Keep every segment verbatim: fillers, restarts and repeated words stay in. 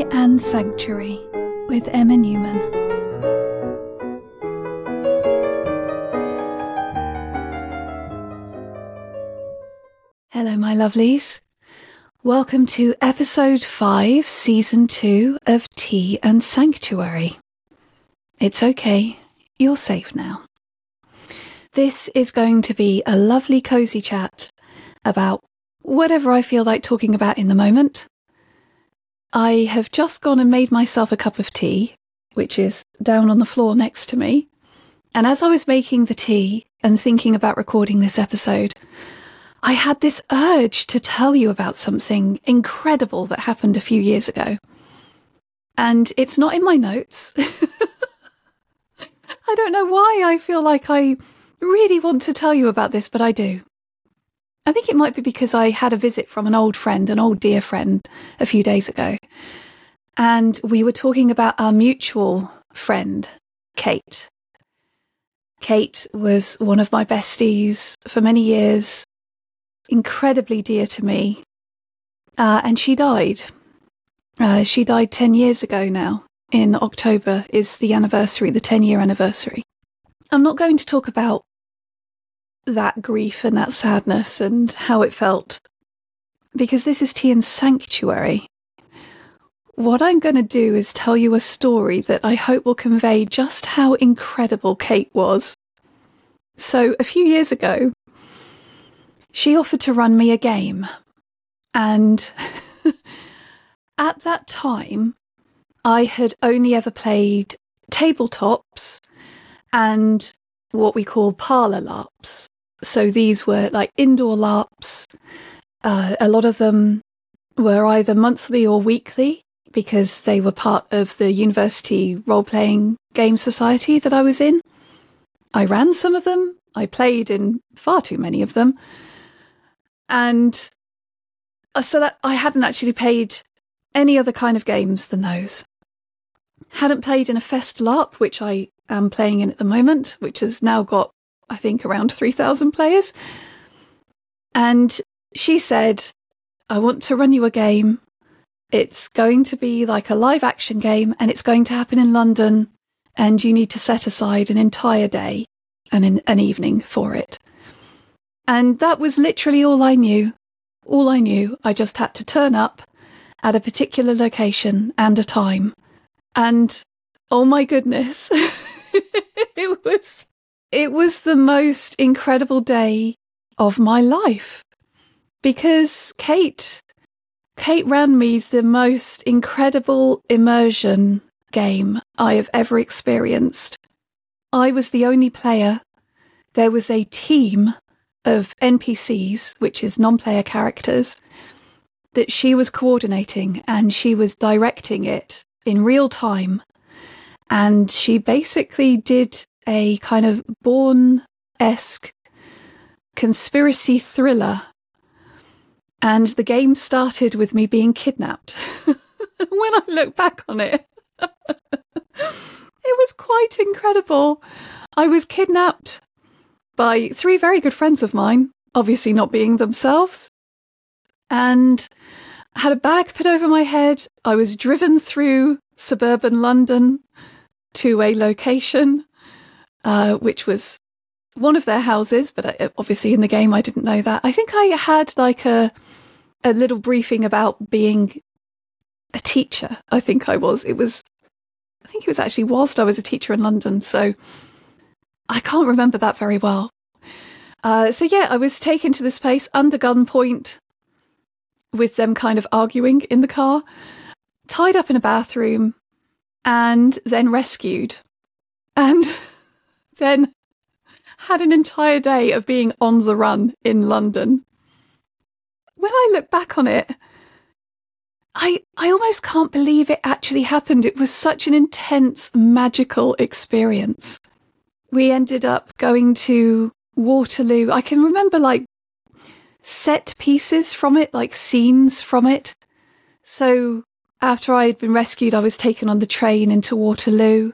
and Sanctuary with Emma Newman. Hello, my lovelies. Welcome to episode five, season two of Tea and Sanctuary. It's okay, you're safe now. This is going to be a lovely cozy chat about whatever I feel like talking about in the moment. I have just gone and made myself a cup of tea, which is down on the floor next to me. And as I was making the tea and thinking about recording this episode, I had this urge to tell you about something incredible that happened a few years ago. And it's not in my notes. I don't know why I feel like I really want to tell you about this, but I do. I think it might be because I had a visit from an old friend, an old dear friend, a few days ago. And we were talking about our mutual friend, Kate. Kate was one of my besties for many years, incredibly dear to me. Uh, and she died. Uh, she died ten years ago now. In October is the anniversary, the ten-year anniversary. I'm not going to talk about that grief and that sadness and how it felt, because this is Tea and Sanctuary. What I'm going to do is tell you a story that I hope will convey just how incredible Kate was. So a few years ago, she offered to run me a game. And at that time, I had only ever played tabletops and what we call parlour LARPs. So these were like indoor LARPs. Uh, a lot of them were either monthly or weekly because they were part of the university role-playing game society that I was in. I ran some of them. I played in far too many of them. And so that I hadn't actually played any other kind of games than those. Hadn't played in a Fest LARP, which I am playing in at the moment, which has now got, I think, around three thousand players. And she said, I want to run you a game. It's going to be like a live action game and it's going to happen in London and you need to set aside an entire day and an, an evening for it. And that was literally all I knew. All I knew. I just had to turn up at a particular location and a time. And oh my goodness, it was it was the most incredible day of my life, because Kate Kate ran me the most incredible immersion game I have ever experienced. I was the only player. There was a team of N P Cs, which is non-player characters, that she was coordinating and she was directing it in real time. And she basically did a kind of Bourne-esque conspiracy thriller. And the game started with me being kidnapped. When I look back on it, it was quite incredible. I was kidnapped by three very good friends of mine, obviously not being themselves, and had a bag put over my head. I was driven through suburban London to a location, uh, which was one of their houses, but I, obviously in the game I didn't know that. I think I had like a a little briefing about being a teacher. I think I was. It was, I think it was actually whilst I was a teacher in London, so I can't remember that very well. Uh, so yeah, I was taken to this place under gunpoint with them kind of arguing in the car, tied up in a bathroom, and then rescued. And then had an entire day of being on the run in London. When I look back on it, I I almost can't believe it actually happened. It was such an intense, magical experience. We ended up going to Waterloo. I can remember like set pieces from it, like scenes from it. So after I had been rescued, I was taken on the train into Waterloo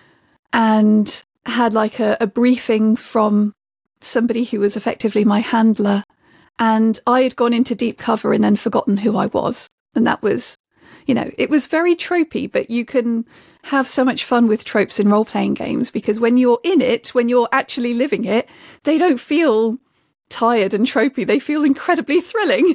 and had like a, a briefing from somebody who was effectively my handler. And I had gone into deep cover and then forgotten who I was. And that was, you know, it was very tropey, but you can have so much fun with tropes in role-playing games because when you're in it, when you're actually living it, they don't feel tired and tropey. They feel incredibly thrilling.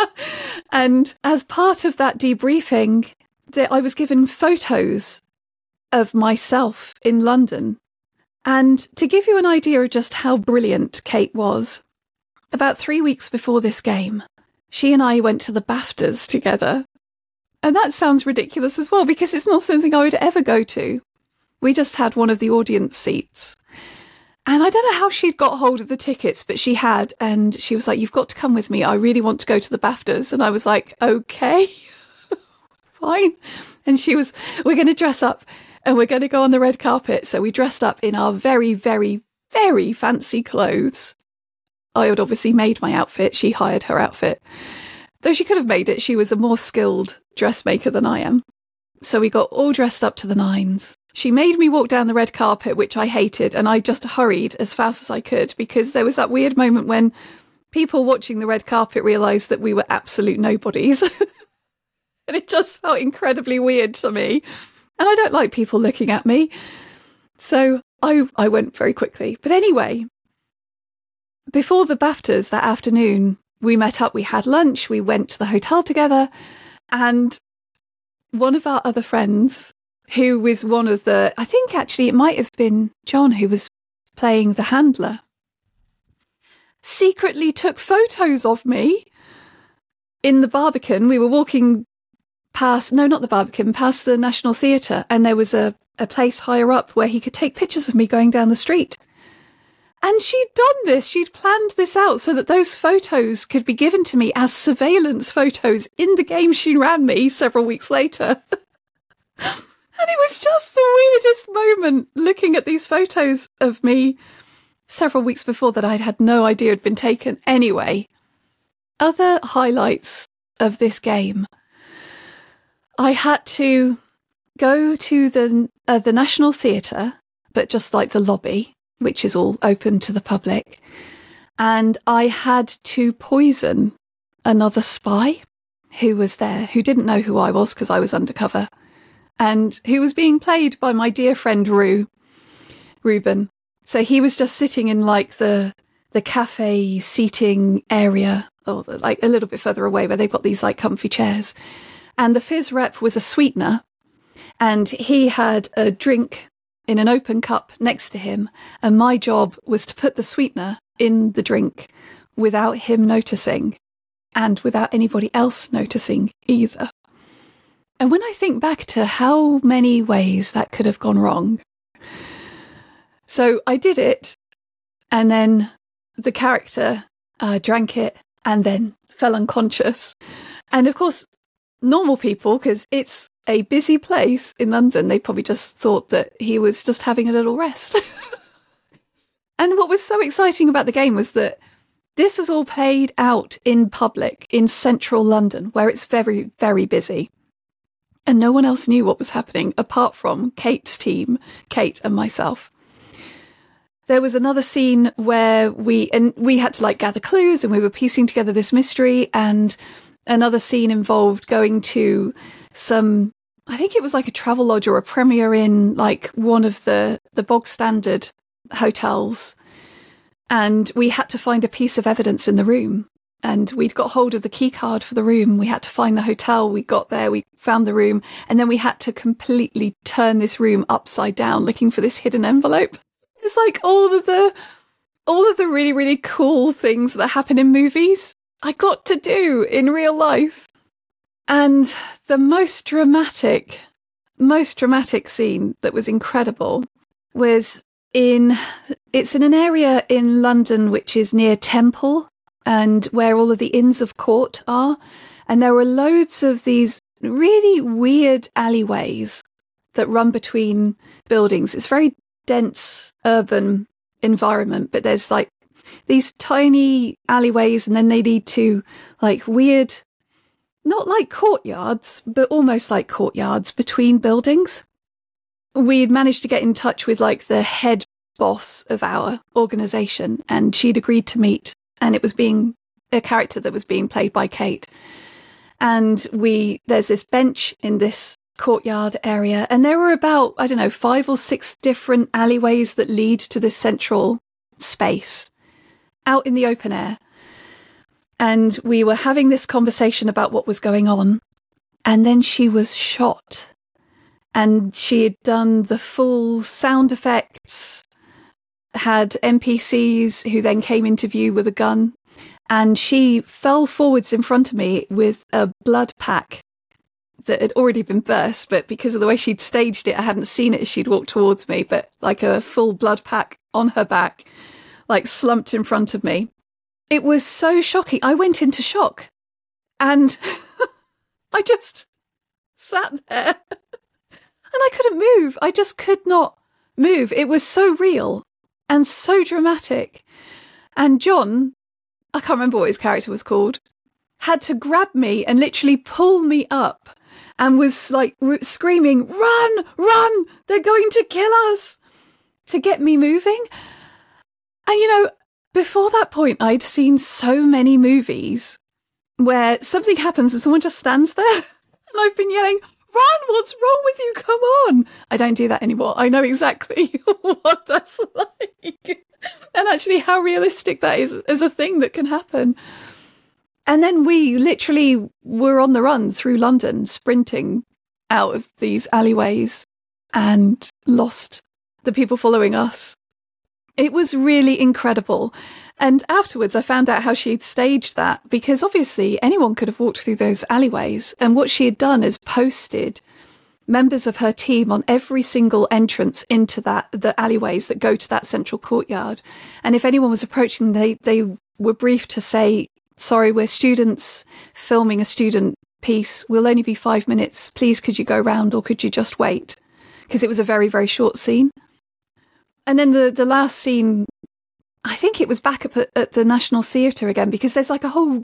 And as part of that debriefing, that I was given photos of myself in London. And to give you an idea of just how brilliant Kate was, about three weeks before this game, she and I went to the BAFTAs together. And that sounds ridiculous as well, because it's not something I would ever go to. We just had one of the audience seats. And I don't know how she'd got hold of the tickets, but she had. And she was like, you've got to come with me. I really want to go to the BAFTAs. And I was like, okay, fine. And she was, we're going to dress up and we're going to go on the red carpet. So we dressed up in our very, very, very fancy clothes. I had obviously made my outfit. She hired her outfit. Though she could have made it, she was a more skilled dressmaker than I am. So we got all dressed up to the nines. She made me walk down the red carpet, which I hated, and I just hurried as fast as I could because there was that weird moment when people watching the red carpet realised that we were absolute nobodies. And it just felt incredibly weird to me. And I don't like people looking at me. So I, I went very quickly. But anyway, before the BAFTAs that afternoon, we met up, we had lunch, we went to the hotel together, and one of our other friends, who was one of the, I think actually it might have been John who was playing the handler, secretly took photos of me in the Barbican. We were walking past, no, not the Barbican, past the National Theatre, and there was a, a place higher up where he could take pictures of me going down the street. And she'd done this, she'd planned this out so that those photos could be given to me as surveillance photos in the game she ran me several weeks later. And it was just the weirdest moment looking at these photos of me several weeks before that I'd had no idea had been taken. Anyway, other highlights of this game. I had to go to the uh, the National Theatre, but just like the lobby, which is all open to the public. And I had to poison another spy who was there, who didn't know who I was because I was undercover, and who was being played by my dear friend Rue, Ruben. So he was just sitting in like the the cafe seating area, or like a little bit further away where they've got these like comfy chairs. And the fizz rep was a sweetener, and he had a drink in an open cup next to him, and my job was to put the sweetener in the drink without him noticing, and without anybody else noticing either. And when I think back to how many ways that could have gone wrong. So I did it, and then the character uh, drank it and then fell unconscious. And of course, normal people, because it's a busy place in London, they probably just thought that he was just having a little rest. And what was so exciting about the game was that this was all played out in public in central London, where it's very, very busy. And no one else knew what was happening apart from Kate's team, Kate and myself. There was another scene where we, and we had to like gather clues and we were piecing together this mystery, and another scene involved going to some, I think it was like a travel lodge or a Premier Inn, like one of the, the bog standard hotels. And we had to find a piece of evidence in the room. And we'd got hold of the key card for the room. We had to find the hotel. We got there, we found the room. And then we had to completely turn this room upside down looking for this hidden envelope. It's like all of the, all of the really, really cool things that happen in movies I got to do in real life. And the most dramatic, most dramatic scene that was incredible was in, it's in an area in London which is near Temple and where all of the Inns of Court are. And there were loads of these really weird alleyways that run between buildings. It's very dense urban environment, but there's like these tiny alleyways, and then they lead to like weird, not like courtyards, but almost like courtyards between buildings. We'd managed to get in touch with like the head boss of our organisation, and she'd agreed to meet, and it was being a character that was being played by Kate. And we there's this bench in this courtyard area, and there were about, I don't know, five or six different alleyways that lead to this central space out in the open air. And we were having this conversation about what was going on. And then she was shot. And she had done the full sound effects, had N P Cs who then came into view with a gun. And she fell forwards in front of me with a blood pack that had already been burst. But because of the way she'd staged it, I hadn't seen it as she'd walked towards me. But like a full blood pack on her back, like slumped in front of me. It was so shocking. I went into shock. And I just sat there. And I couldn't move. I just could not move. It was so real and so dramatic. And John, I can't remember what his character was called, had to grab me and literally pull me up and was like r- screaming, "Run, run, they're going to kill us," to get me moving. And, you know, before that point, I'd seen so many movies where something happens and someone just stands there. And I've been yelling, "Run, what's wrong with you? Come on." I don't do that anymore. I know exactly what that's like. And actually how realistic that is as a thing that can happen. And then we literally were on the run through London, sprinting out of these alleyways and lost the people following us. It was really incredible. And afterwards, I found out how she'd staged that, because obviously anyone could have walked through those alleyways. And what she had done is posted members of her team on every single entrance into that the alleyways that go to that central courtyard. And if anyone was approaching, they, they were briefed to say, "Sorry, we're students filming a student piece. We'll only be five minutes. Please, could you go round or could you just wait?" Because it was a very, very short scene. And then the, the last scene, I think it was back up at, at the National Theatre again, because there's like a whole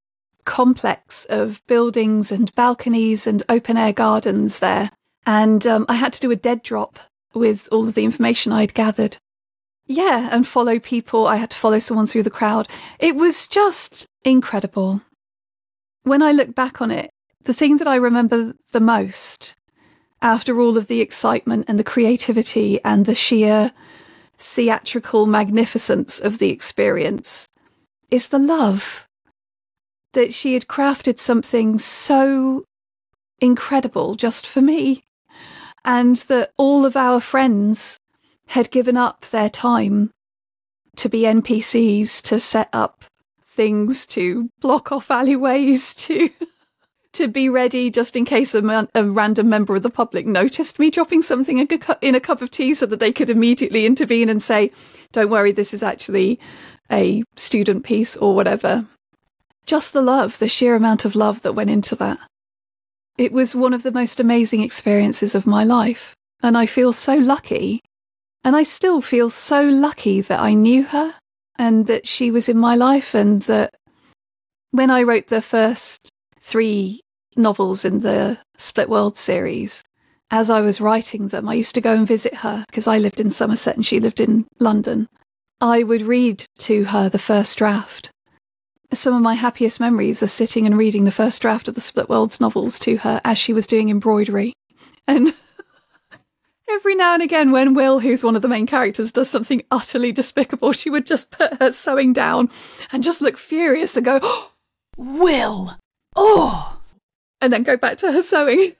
complex of buildings and balconies and open air gardens there. And um, I had to do a dead drop with all of the information I'd gathered. Yeah, and follow people. I had to follow someone through the crowd. It was just incredible. When I look back on it, the thing that I remember the most, after all of the excitement and the creativity and the sheer theatrical magnificence of the experience, is the love. That she had crafted something so incredible just for me, and that all of our friends had given up their time to be N P Cs, to set up things, to block off alleyways, to to be ready just in case a, man, a random member of the public noticed me dropping something in a, cu- in a cup of tea, so that they could immediately intervene and say, "Don't worry, this is actually a student piece," or whatever. Just the love, the sheer amount of love that went into that. It was one of the most amazing experiences of my life. And I feel so lucky. And I still feel so lucky that I knew her and that she was in my life, and that when I wrote the first three novels in the Split World series, as I was writing them, I used to go and visit her because I lived in Somerset and she lived in London. I would read to her the first draft. Some of my happiest memories are sitting and reading the first draft of the Split Worlds novels to her as she was doing embroidery. And every now and again, when Will, who's one of the main characters, does something utterly despicable, she would just put her sewing down and just look furious and go, "Oh, Will! Oh!" and then go back to her sewing.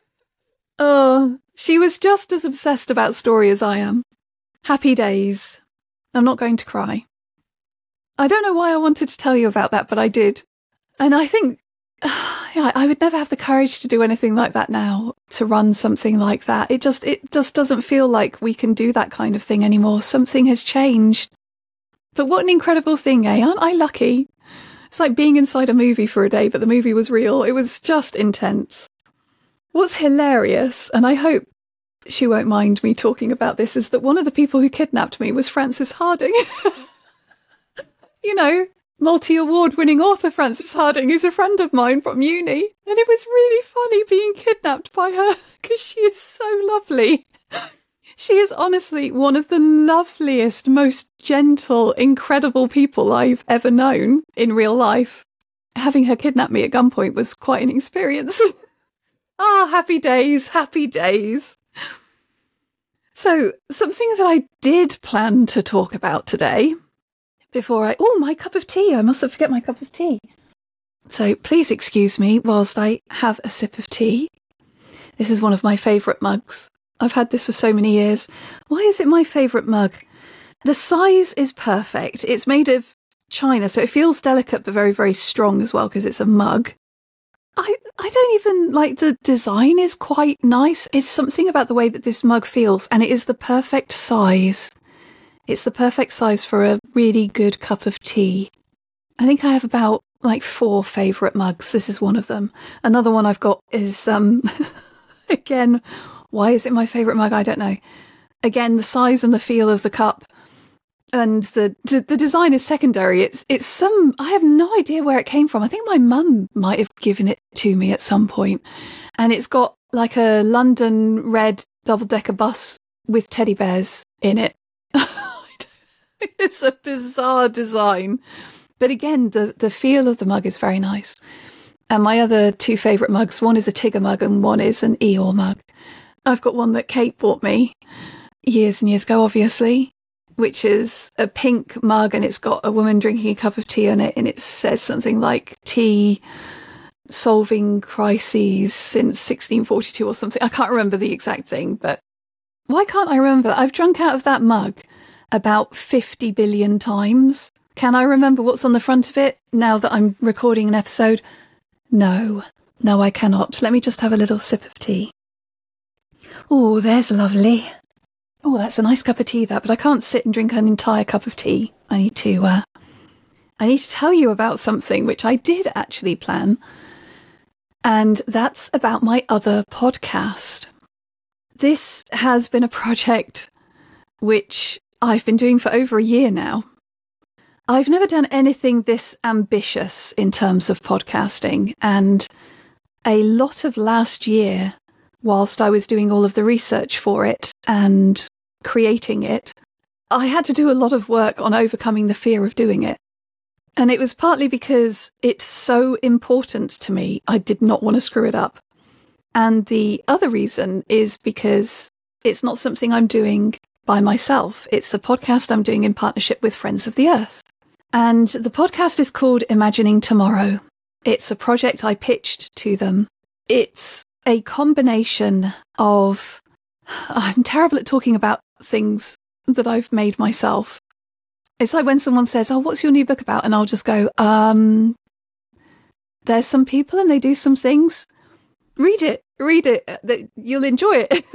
Oh, she was just as obsessed about story as I am. Happy days. I'm not going to cry. I don't know why I wanted to tell you about that, but I did. And I think yeah, I would never have the courage to do anything like that now, to run something like that. It just it just doesn't feel like we can do that kind of thing anymore. Something has changed. But what an incredible thing, eh? Aren't I lucky? It's like being inside a movie for a day, but the movie was real. It was just intense. What's hilarious, and I hope she won't mind me talking about this, is that one of the people who kidnapped me was Frances Harding. You know, multi-award winning author Frances Harding, who's a friend of mine from uni. And it was really funny being kidnapped by her, because she is so lovely. She is honestly one of the loveliest, most gentle, incredible people I've ever known in real life. having her kidnap me at gunpoint was quite an experience. Ah, happy days, happy days. So, something that I did plan to talk about today, before I... Oh, my cup of tea. I mustn't forget my cup of tea. So, please excuse me whilst I have a sip of tea. This is one of my favourite mugs. I've had this for so many years. Why is it my favourite mug? The size is perfect. It's made of china, so it feels delicate but very, very strong as well because it's a mug. I, I don't even, like, the design is quite nice. It's something about the way that this mug feels, and it is the perfect size. It's the perfect size for a really good cup of tea. I think I have about, like, four favourite mugs. This is one of them. Another one I've got is, um, again, why is it my favourite mug? I don't know. Again, the size and the feel of the cup. And the the design is secondary. It's it's some... I have no idea where it came from. I think my mum might have given it to me at some point. And it's got like a London red double-decker bus with teddy bears in it. It's a bizarre design. But again, the, the feel of the mug is very nice. And my other two favourite mugs, one is a Tigger mug and one is an Eeyore mug. I've got one that Kate bought me years and years ago, obviously, which is a pink mug and it's got a woman drinking a cup of tea on it, and it says something like tea solving crises since sixteen forty-two or something. I can't remember the exact thing, but why can't I remember that? I've drunk out of that mug about fifty billion times. Can I remember what's on the front of it now that I'm recording an episode? No, no, I cannot. Let me just have a little sip of tea. Oh, there's lovely. Oh, that's a nice cup of tea, that, but I can't sit and drink an entire cup of tea. I need to, uh, I need to tell you about something which I did actually plan, and that's about my other podcast. This has been a project which I've been doing for over a year now. I've never done anything this ambitious in terms of podcasting, and a lot of last year, whilst I was doing all of the research for it and creating it, I had to do a lot of work on overcoming the fear of doing it. And it was partly because it's so important to me, I did not want to screw it up. And the other reason is because it's not something I'm doing by myself. It's a podcast I'm doing in partnership with Friends of the Earth. And the podcast is called Imagining Tomorrow. It's a project I pitched to them. It's a combination of... I'm terrible at talking about things that I've made myself. It's like when someone says, oh, what's your new book about? And I'll just go, um, there's some people and they do some things. Read it, read it. You'll enjoy it.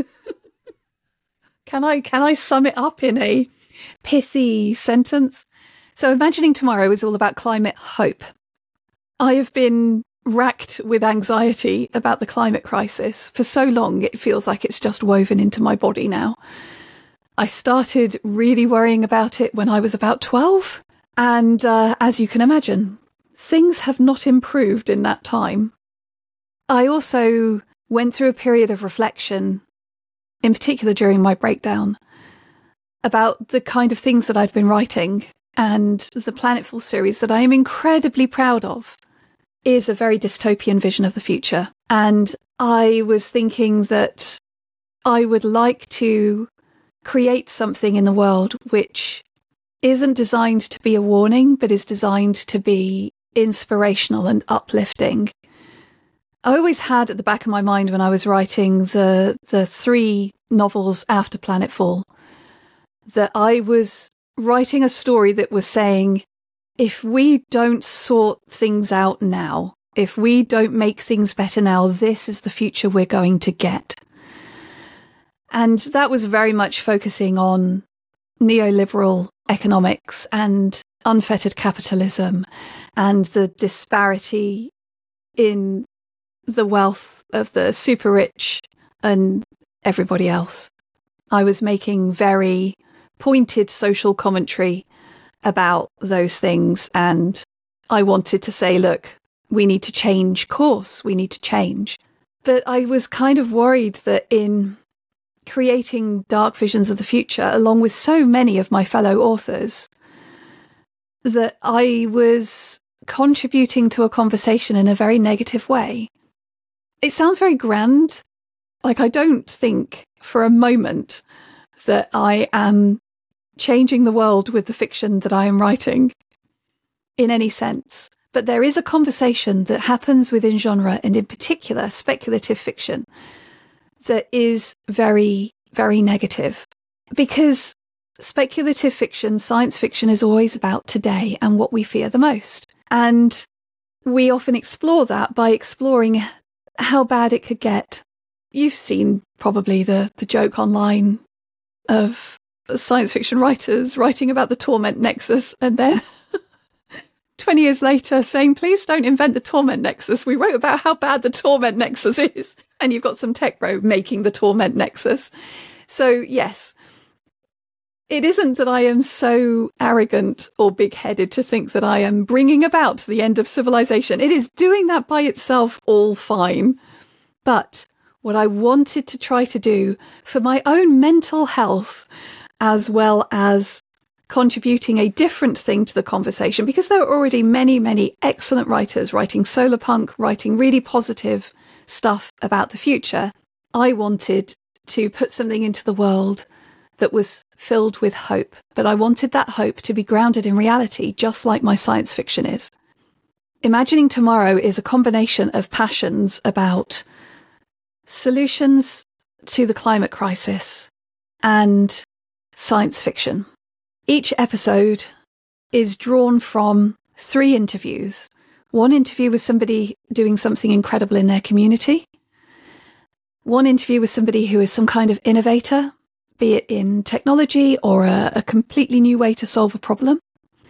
Can I, can I sum it up in a pithy sentence? So Imagining Tomorrow is all about climate hope. I have been racked with anxiety about the climate crisis for so long, it feels like it's just woven into my body now. I started really worrying about it when I was about twelve, and uh, as you can imagine, things have not improved in that time. I also went through a period of reflection, in particular during my breakdown, about the kind of things that I'd been writing, and the Planetful series that I am incredibly proud of is a very dystopian vision of the future. And I was thinking that I would like to create something in the world which isn't designed to be a warning, but is designed to be inspirational and uplifting. I always had at the back of my mind when I was writing the the three novels after Planetfall that I was writing a story that was saying, if we don't sort things out now, if we don't make things better now, this is the future we're going to get. And that was very much focusing on neoliberal economics and unfettered capitalism and the disparity in the wealth of the super rich and everybody else. I was making very pointed social commentary about those things, and I wanted to say, look, we need to change course, we need to change. But I was kind of worried that in creating dark visions of the future, along with so many of my fellow authors, that I was contributing to a conversation in a very negative way. It sounds very grand. Like, I don't think for a moment that I am changing the world with the fiction that I am writing in any sense. But there is a conversation that happens within genre, and in particular speculative fiction, that is very, very negative. Because speculative fiction, science fiction, is always about today and what we fear the most. And we often explore that by exploring how bad it could get. You've seen probably the, the joke online of science fiction writers writing about the torment nexus and then twenty years later saying, please don't invent the torment nexus. We wrote about how bad the torment nexus is. And you've got some tech bro making the torment nexus. So yes, it isn't that I am so arrogant or big-headed to think that I am bringing about the end of civilization. It is doing that by itself all fine. But what I wanted to try to do for my own mental health, as well as contributing a different thing to the conversation, because there are already many, many excellent writers writing solar punk, writing really positive stuff about the future, I wanted to put something into the world that was filled with hope. But I wanted that hope to be grounded in reality, just like my science fiction is. Imagining Tomorrow is a combination of passions about solutions to the climate crisis and science fiction. Each episode is drawn from three interviews. One interview with somebody doing something incredible in their community. One interview with somebody who is some kind of innovator, be it in technology or a, a completely new way to solve a problem.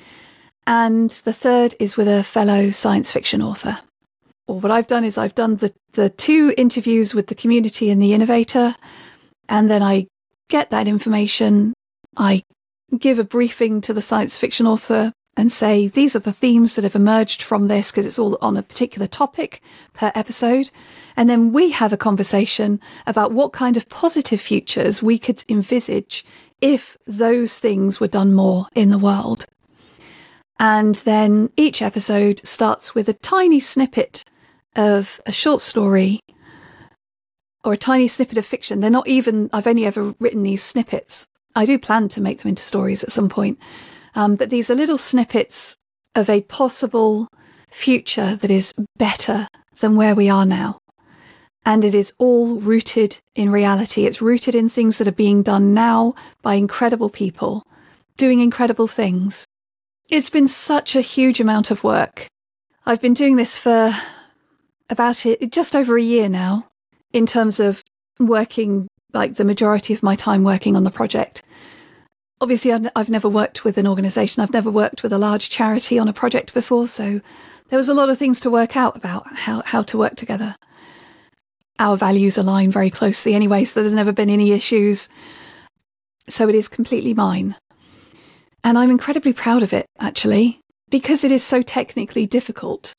And the third is with a fellow science fiction author. Or what I've done is I've done the, the two interviews with the community and the innovator, and then I get that information, I give a briefing to the science fiction author and say, these are the themes that have emerged from this, because it's all on a particular topic per episode. And then we have a conversation about what kind of positive futures we could envisage if those things were done more in the world. And then each episode starts with a tiny snippet of a short story or a tiny snippet of fiction. They're not even, I've only ever written these snippets. I do plan to make them into stories at some point. Um, but these are little snippets of a possible future that is better than where we are now. And it is all rooted in reality. It's rooted in things that are being done now by incredible people doing incredible things. It's been such a huge amount of work. I've been doing this for about it, just over a year now, in terms of working, like the majority of my time working on the project. Obviously, I've, I've never worked with an organisation. I've never worked with a large charity on a project before. So there was a lot of things to work out about how, how to work together. Our values align very closely anyway, so there's never been any issues. So it is completely mine. And I'm incredibly proud of it, actually, because it is so technically difficult.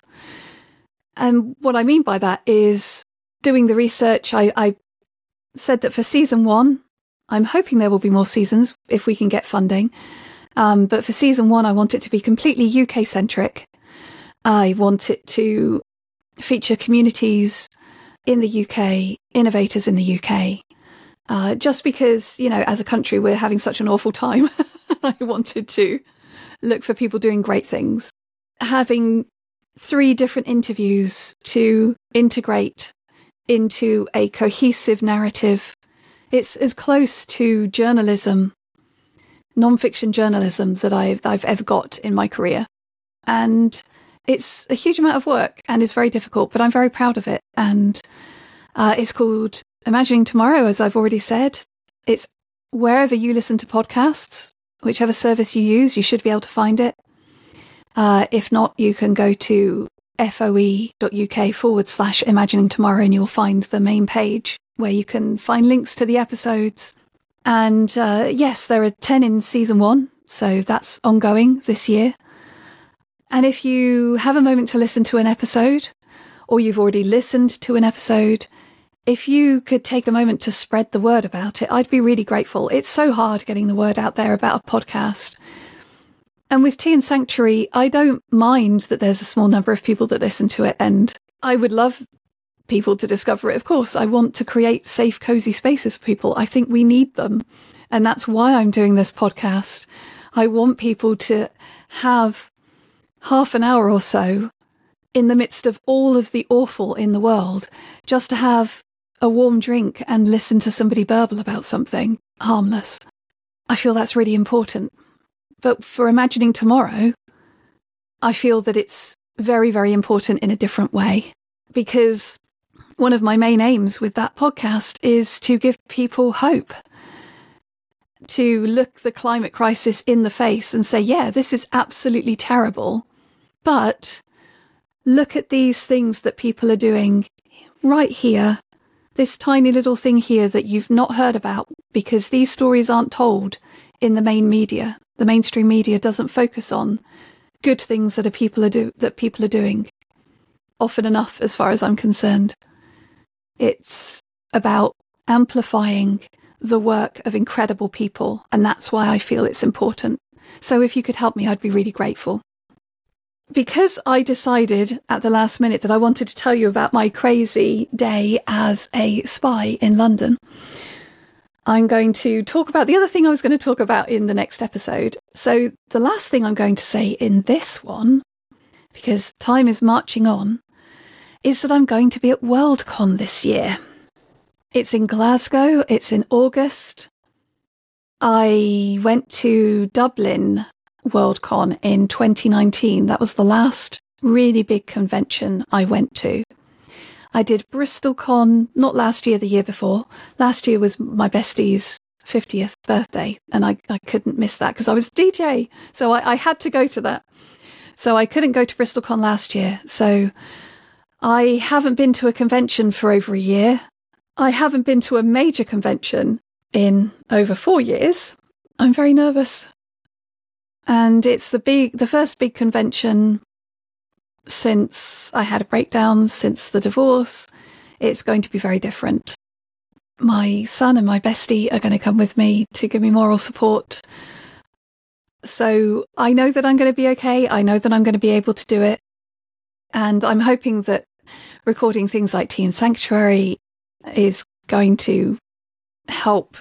And what I mean by that is doing the research. I, I said that for season one, I'm hoping there will be more seasons if we can get funding. Um, but for season one, I want it to be completely U K-centric. I want it to feature communities in the U K, innovators in the U K. Uh, just because, you know, as a country, we're having such an awful time. I wanted to look for people doing great things. Having three different interviews to integrate into a cohesive narrative. It's as close to journalism, non-fiction journalism, that I've, I've ever got in my career. And it's a huge amount of work and it's very difficult, but I'm very proud of it. And uh, it's called Imagining Tomorrow, as I've already said. It's wherever you listen to podcasts, whichever service you use, you should be able to find it. Uh, if not, you can go to foe.uk forward slash imagining tomorrow and you'll find the main page where you can find links to the episodes. And uh, yes, there are ten in season one, so that's ongoing this year. And if you have a moment to listen to an episode, or you've already listened to an episode, if you could take a moment to spread the word about it, I'd be really grateful. It's so hard getting the word out there about a podcast. And with Tea and Sanctuary, I don't mind that there's a small number of people that listen to it, and I would love people to discover it. Of course, I want to create safe, cozy spaces for people. I think we need them. And that's why I'm doing this podcast. I want people to have half an hour or so in the midst of all of the awful in the world, just to have a warm drink and listen to somebody burble about something harmless. I feel that's really important. But for Imagining Tomorrow, I feel that it's very, very important in a different way, because one of my main aims with that podcast is to give people hope, to look the climate crisis in the face and say, yeah, this is absolutely terrible, but look at these things that people are doing right here, this tiny little thing here that you've not heard about, because these stories aren't told in the main media. The mainstream media doesn't focus on good things that are people are do that people are doing often enough, as far as I'm concerned. It's about amplifying the work of incredible people, and that's why I feel it's important. So if you could help me, I'd be really grateful. Because I decided at the last minute that I wanted to tell you about my crazy day as a spy in London, I'm going to talk about the other thing I was going to talk about in the next episode. So the last thing I'm going to say in this one, because time is marching on, is that I'm going to be at Worldcon this year. It's in Glasgow. It's in August. I went to Dublin Worldcon in twenty nineteen. That was the last really big convention I went to. I did BristolCon, not last year, the year before. Last year was my bestie's fiftieth birthday, and I, I couldn't miss that because I was D J. So I, I had to go to that. So I couldn't go to BristolCon last year. So I haven't been to a convention for over a year. I haven't been to a major convention in over four years. I'm very nervous. And it's the big, the first big convention since I had a breakdown, since the divorce. It's going to be very different. My son and my bestie are going to come with me to give me moral support. So I know that I'm going to be okay. I know that I'm going to be able to do it. And I'm hoping that recording things like Tea and Sanctuary is going to help.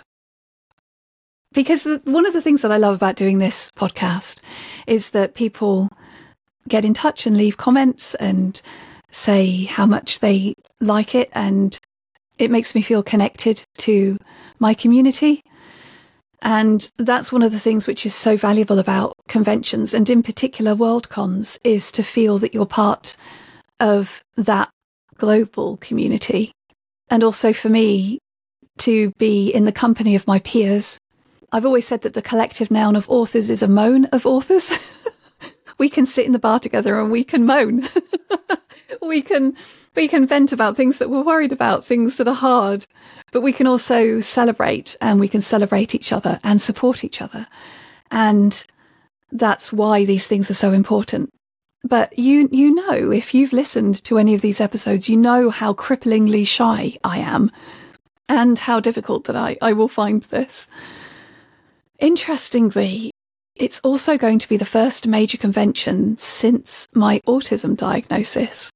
Because the, one of the things that I love about doing this podcast is that people get in touch and leave comments and say how much they like it, and it makes me feel connected to my community. And that's one of the things which is so valuable about conventions, and in particular Worldcons, is to feel that you're part of that global community. And also for me, to be in the company of my peers. I've always said that the collective noun of authors is a moan of authors. We can sit in the bar together and we can moan. we can we can vent about things that we're worried about, things that are hard, but we can also celebrate, and we can celebrate each other and support each other. And that's why these things are so important. But you you know, if you've listened to any of these episodes, you know how cripplingly shy I am and how difficult that I, I will find this. Interestingly, it's also going to be the first major convention since my autism diagnosis.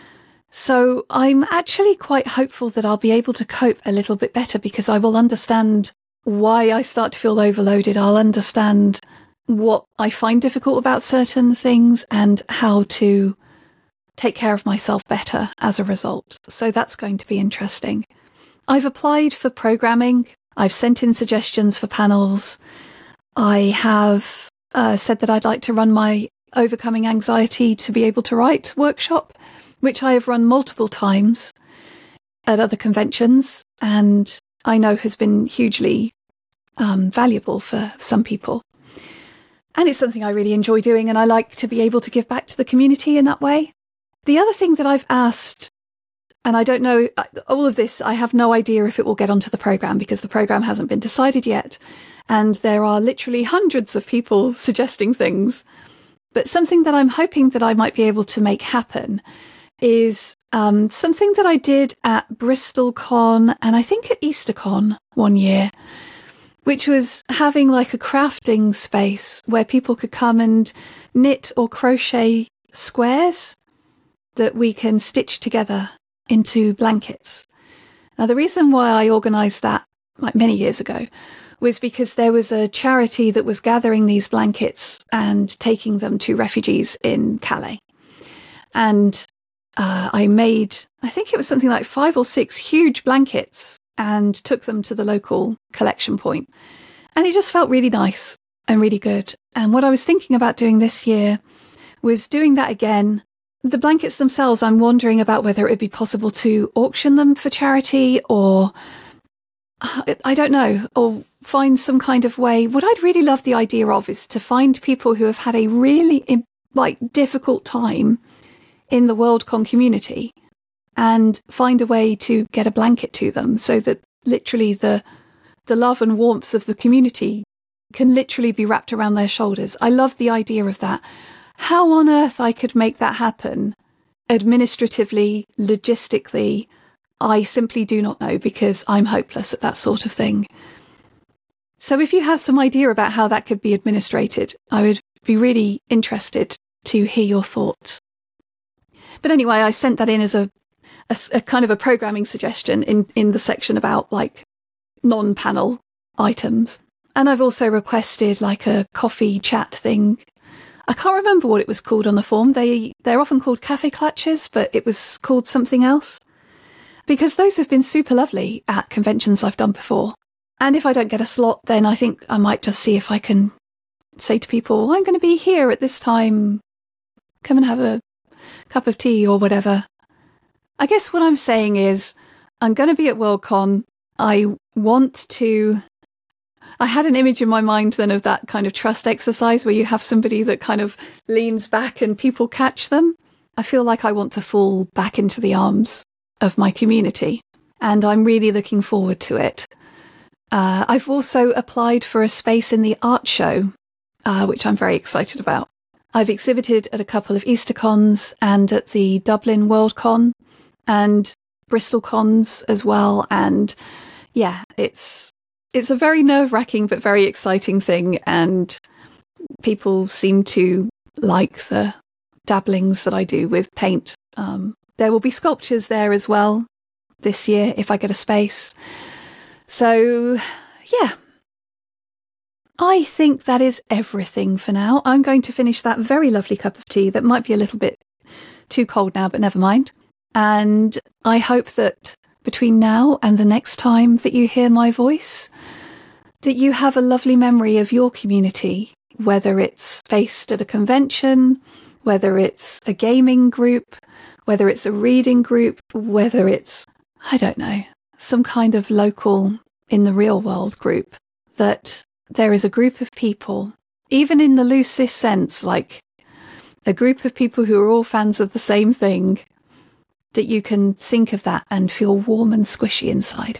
So I'm actually quite hopeful that I'll be able to cope a little bit better, because I will understand why I start to feel overloaded. I'll understand what I find difficult about certain things and how to take care of myself better as a result. So that's going to be interesting. I've applied for programming. I've sent in suggestions for panels. I have uh, said that I'd like to run my Overcoming Anxiety to be able to write workshop, which I have run multiple times at other conventions, and I know has been hugely um, valuable for some people. And it's something I really enjoy doing, and I like to be able to give back to the community in that way. The other thing that I've asked, and I don't know, all of this, I have no idea if it will get onto the programme, because the programme hasn't been decided yet. And there are literally hundreds of people suggesting things. But something that I'm hoping that I might be able to make happen is um, something that I did at BristolCon and I think at EasterCon one year, which was having like a crafting space where people could come and knit or crochet squares that we can stitch together into blankets. Now, the reason why I organised that like many years ago was because there was a charity that was gathering these blankets and taking them to refugees in Calais. And uh, I made, I think it was something like five or six huge blankets and took them to the local collection point. And it just felt really nice and really good. And what I was thinking about doing this year was doing that again. The blankets themselves, I'm wondering about whether it would be possible to auction them for charity, or I don't know, or find some kind of way. What I'd really love the idea of is to find people who have had a really like difficult time in the Worldcon community and find a way to get a blanket to them so that literally the the love and warmth of the community can literally be wrapped around their shoulders. I love the idea of that. How on earth I could make that happen administratively, logistically, I simply do not know, because I'm hopeless at that sort of thing. So if you have some idea about how that could be administrated, I would be really interested to hear your thoughts. But anyway, I sent that in as a, a, a kind of a programming suggestion in, in the section about like non-panel items. And I've also requested like a coffee chat thing. I can't remember what it was called on the form. They, they're often called cafe clutches, but it was called something else. Because those have been super lovely at conventions I've done before. And if I don't get a slot, then I think I might just see if I can say to people, I'm going to be here at this time, come and have a cup of tea or whatever. I guess what I'm saying is I'm going to be at Worldcon. I want to... I had an image in my mind then of that kind of trust exercise where you have somebody that kind of leans back and people catch them. I feel like I want to fall back into the arms of my community, and I'm really looking forward to it. Uh, I've also applied for a space in the art show, uh, which I'm very excited about. I've exhibited at a couple of EasterCons and at the Dublin Worldcon and Bristol Cons as well, and yeah, it's it's a very nerve-wracking but very exciting thing, and people seem to like the dabblings that I do with paint. Um, there will be sculptures there as well this year if I get a space. So, yeah. I think that is everything for now. I'm going to finish that very lovely cup of tea that might be a little bit too cold now, but never mind. And I hope that between now and the next time that you hear my voice, that you have a lovely memory of your community, whether it's based at a convention, whether it's a gaming group, whether it's a reading group, whether it's, I don't know, some kind of local in the real world group, that there is a group of people, even in the loosest sense, like a group of people who are all fans of the same thing, that you can think of that and feel warm and squishy inside.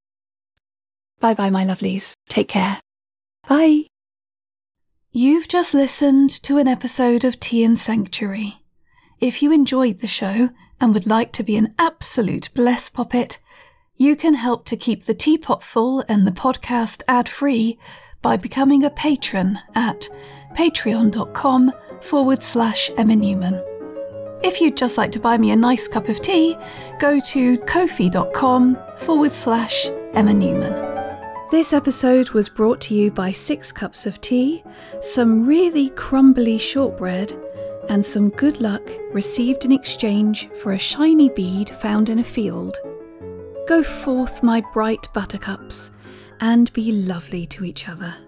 Bye-bye, my lovelies. Take care. Bye. You've just listened to an episode of Tea and Sanctuary. If you enjoyed the show and would like to be an absolute bless poppet, you can help to keep the teapot full and the podcast ad-free by becoming a patron at patreon.com forward slash Emma Newman. If you'd just like to buy me a nice cup of tea, go to ko-fi.com forward slash Emma Newman. This episode was brought to you by six cups of tea, some really crumbly shortbread, and some good luck received in exchange for a shiny bead found in a field. Go forth, my bright buttercups, and be lovely to each other.